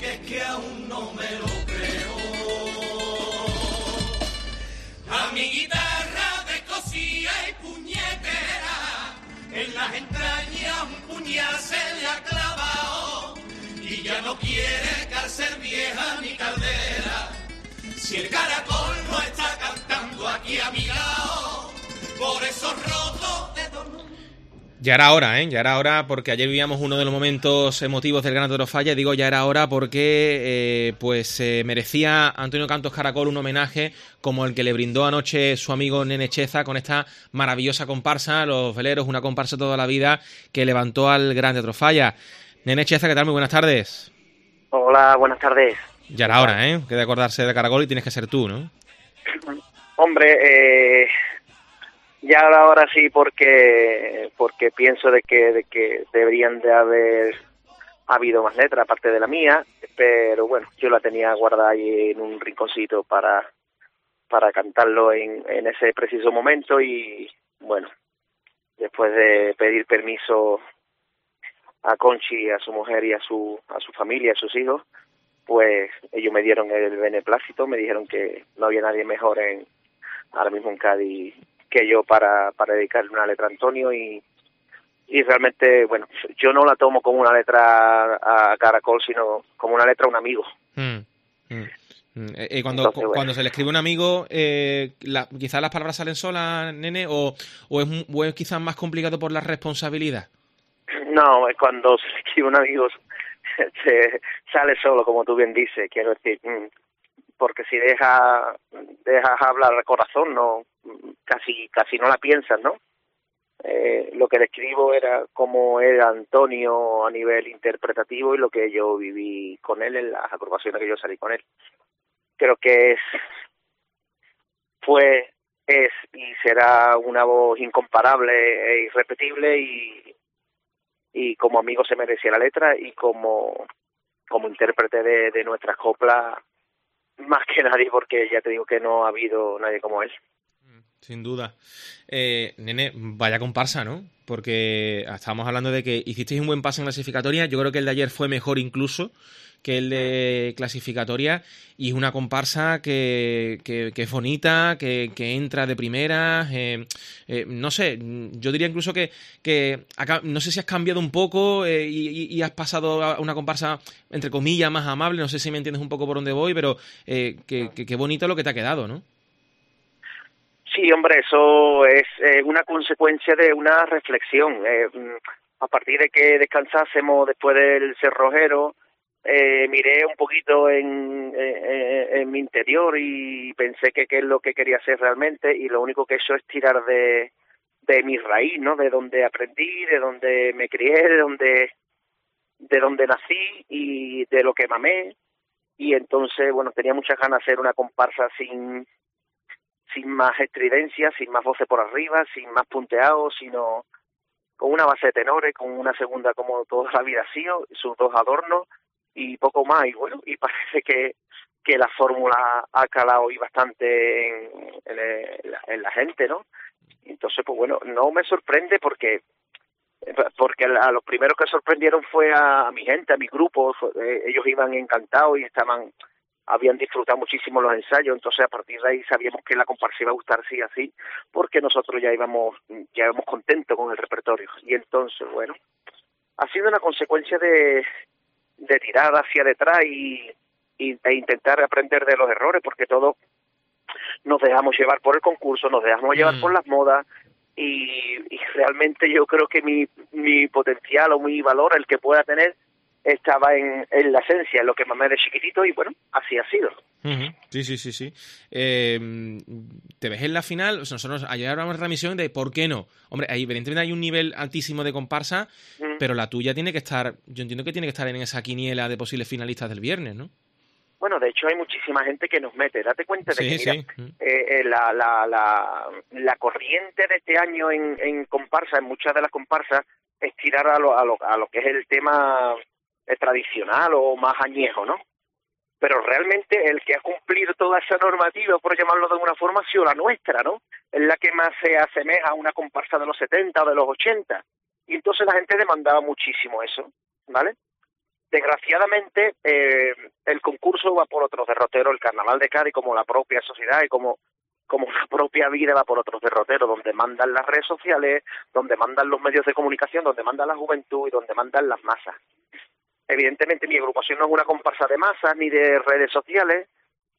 que es que aún no me lo creo. A mi guitarra de cosía y puñetera, en las entrañas un puñal se le ha clavado, y ya no quiere cárcel vieja ni caldera. Si el caracol no está cantando aquí a mi lado, por esos rotos de dolor. Ya era hora, ¿eh? Ya era hora, porque ayer vivíamos uno de los momentos emotivos del Gran Toro Falla. Digo, ya era hora porque merecía Antonio Cantos Caracol un homenaje como el que le brindó anoche su amigo Nene Cheza con esta maravillosa comparsa, Los Veleros, una comparsa toda la vida que levantó al Gran Teatro Falla. Nene Cheza, ¿qué tal? Muy buenas tardes. Hola, buenas tardes. Ya era hora, ¿eh? Que de acordarse de Caracol y tienes que ser tú, ¿no? Hombre, ya ahora sí porque pienso de que deberían de haber habido más letras aparte de la mía, pero bueno, yo la tenía guardada ahí en un rinconcito para cantarlo en ese preciso momento, y bueno, después de pedir permiso a Conchi, a su mujer y a su familia, a sus hijos, pues ellos me dieron el beneplácito, me dijeron que no había nadie mejor ahora mismo en Cádiz que yo para dedicarle una letra a Antonio, y realmente, bueno, yo no la tomo como una letra a Caracol, sino como una letra a un amigo. Cuando se le escribe a un amigo, quizás las palabras salen solas, Nene, o es quizás más complicado por la responsabilidad. No, es cuando se le escribe a un amigo se sale solo, como tú bien dices, quiero decir, porque si dejas hablar al corazón, no, casi no la piensas, ¿no? Lo que le escribo era cómo era Antonio a nivel interpretativo y lo que yo viví con él en las agrupaciones que yo salí con él. Creo que es y será una voz incomparable e irrepetible, y como amigo se merecía la letra, y como intérprete de nuestras coplas, más que nadie, porque ya te digo que no ha habido nadie como él. Sin duda. Nene, vaya comparsa, ¿no? Porque estábamos hablando de que hicisteis un buen paso en clasificatoria. Yo creo que el de ayer fue mejor incluso que el de clasificatoria, y es una comparsa que es bonita, que entra de primera. No sé, yo diría incluso que no sé si has cambiado un poco y has pasado a una comparsa, entre comillas, más amable. No sé si me entiendes un poco por dónde voy, pero qué bonito lo que te ha quedado, ¿no? Sí, hombre, eso es una consecuencia de una reflexión. A partir de que descansásemos después del cerrojero, miré un poquito en mi interior y pensé que qué es lo que quería hacer realmente, y lo único que he hecho es tirar de mi raíz, ¿no? De donde aprendí, de donde me crié, de donde nací y de lo que mamé. Y entonces, bueno, tenía muchas ganas de hacer una comparsa sin más estridencia, sin más voces por arriba, sin más punteados, sino con una base de tenores, con una segunda como toda la vida ha sido, sus dos adornos y poco más. Y bueno, y parece que la fórmula ha calado hoy bastante en la gente, ¿no? Entonces, pues bueno, no me sorprende porque a los primeros que sorprendieron fue a mi gente, a mi grupo. Ellos iban encantados y habían disfrutado muchísimo los ensayos, entonces a partir de ahí sabíamos que la comparsa iba a gustar sí así, porque nosotros ya íbamos contentos con el repertorio. Y entonces, bueno, ha sido una consecuencia de tirar hacia detrás e intentar aprender de los errores, porque todos nos dejamos llevar por el concurso, nos dejamos llevar por las modas, y realmente yo creo que mi potencial o mi valor, el que pueda tener, estaba en la esencia, en lo que mamé de chiquitito, y bueno, así ha sido. Sí. ¿Te ves en la final? O sea, nosotros ayer hablamos de remisión de ¿por qué no? Hombre, evidentemente hay un nivel altísimo de comparsa, pero la tuya tiene que estar, yo entiendo que tiene que estar en esa quiniela de posibles finalistas del viernes, ¿no? Bueno, de hecho hay muchísima gente que nos mete. Date cuenta de que, mira, la corriente de este año en comparsa, en muchas de las comparsas, es tirar a lo que es el tema tradicional o más añejo, ¿no? Pero realmente el que ha cumplido toda esa normativa, por llamarlo de alguna forma, ha sido la nuestra, ¿no? Es la que más se asemeja a una comparsa de los 70 o de los 80. Y entonces la gente demandaba muchísimo eso, ¿vale? desgraciadamente, el concurso va por otros derroteros, el Carnaval de Cádiz, como la propia sociedad y como la propia vida, va por otros derroteros, donde mandan las redes sociales, donde mandan los medios de comunicación, donde manda la juventud y donde mandan las masas. Evidentemente mi agrupación no es una comparsa de masas ni de redes sociales,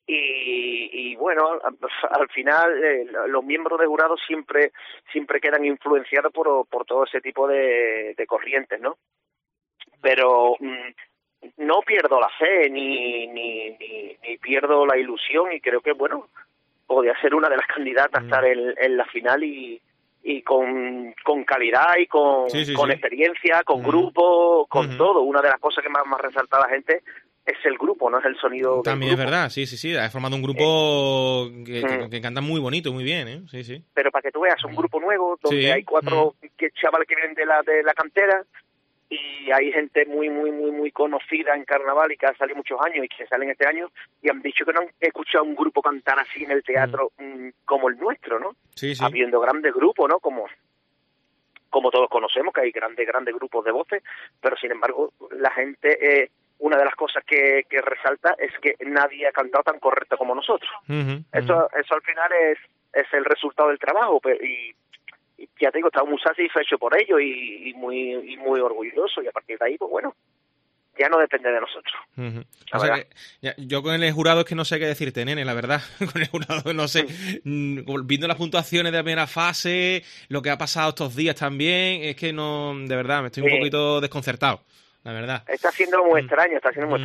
y bueno, al final los miembros de jurado siempre quedan influenciados por todo ese tipo de corrientes, ¿no? Pero no pierdo la fe ni pierdo la ilusión, y creo que, bueno, podría ser una de las candidatas a estar en la final y con calidad y con experiencia, con grupo, con todo. Una de las cosas que más resalta a la gente es el grupo, no es el sonido también del grupo. Es verdad, sí, ha formado un grupo que canta muy bonito, muy bien, ¿eh? Sí. Pero para que tú veas, un grupo nuevo, donde hay 4 chavales que vienen de la cantera, y hay gente muy conocida en carnaval y que ha salido muchos años y que salen este año, y han dicho que no han escuchado un grupo cantar así en el teatro como el nuestro, ¿no? Sí. Habiendo grandes grupos, ¿no? Como todos conocemos, que hay grandes grupos de voces, pero sin embargo la gente, una de las cosas que resalta es que nadie ha cantado tan correcto como nosotros. Eso al final es el resultado del trabajo, y ya te digo, estamos muy satisfechos por ello y muy orgulloso, y a partir de ahí, pues bueno, ya no depende de nosotros. O sea que, yo con el jurado es que no sé qué decirte, nene, la verdad. Con el jurado no sé, viendo las puntuaciones de la primera fase, lo que ha pasado estos días también, es que no, de verdad, me estoy un poquito desconcertado, la verdad. Está siendo muy extraño,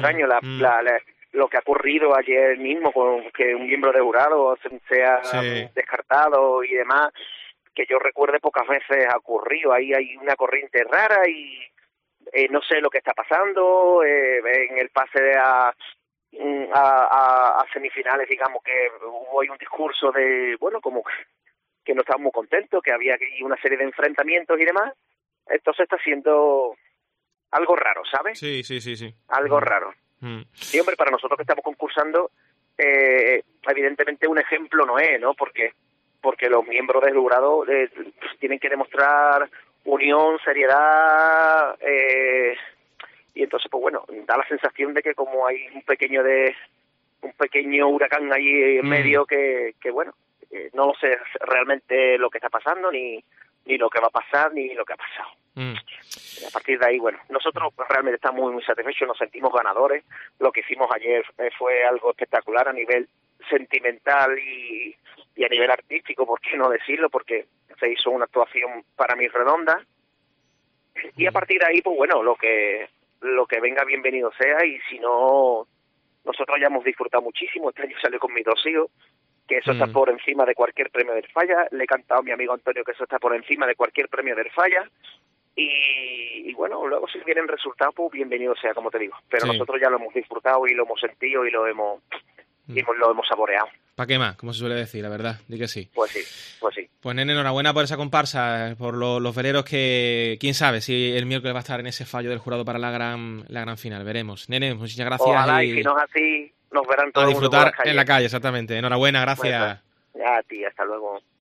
lo que ha ocurrido ayer mismo, con que un miembro de jurado sea descartado y demás, que yo recuerde pocas veces ha ocurrido. Ahí hay una corriente rara y no sé lo que está pasando en el pase a semifinales. Digamos que hubo ahí un discurso de, bueno, como que no estábamos contentos, que había una serie de enfrentamientos y demás. Entonces está siendo algo raro, ¿sabes? Sí. Algo raro. Y hombre, para nosotros que estamos concursando, evidentemente un ejemplo no es, ¿no? Porque los miembros del jurado tienen que demostrar unión, seriedad, y entonces, pues bueno, da la sensación de que como hay un pequeño huracán ahí en medio, que bueno, no lo sé realmente lo que está pasando, ni lo que va a pasar, ni lo que ha pasado. A partir de ahí, bueno, nosotros realmente estamos muy satisfechos, nos sentimos ganadores. Lo que hicimos ayer fue algo espectacular a nivel sentimental y a nivel artístico, ¿por qué no decirlo? Porque se hizo una actuación para mí redonda, y a partir de ahí, pues bueno, lo que venga bienvenido sea, y si no, nosotros ya hemos disfrutado muchísimo. Este año salió con mis 2 hijos, que eso está por encima de cualquier premio del Falla. Le he cantado a mi amigo Antonio que eso está por encima de cualquier premio del Falla, y bueno, luego si vienen resultados, pues bienvenido sea, como te digo, pero nosotros ya lo hemos disfrutado y lo hemos sentido y lo hemos saboreado. ¿Para qué más? Como se suele decir, la verdad, di que sí. Pues sí. Pues nene, enhorabuena por esa comparsa, por los veleros que, quién sabe, si el miércoles va a estar en ese fallo del jurado para la gran final, veremos. Nene, muchas gracias. Ojalá, y si no es así, nos verán todos a disfrutar en la calle, exactamente. Enhorabuena, gracias. Pues, a ti, hasta luego.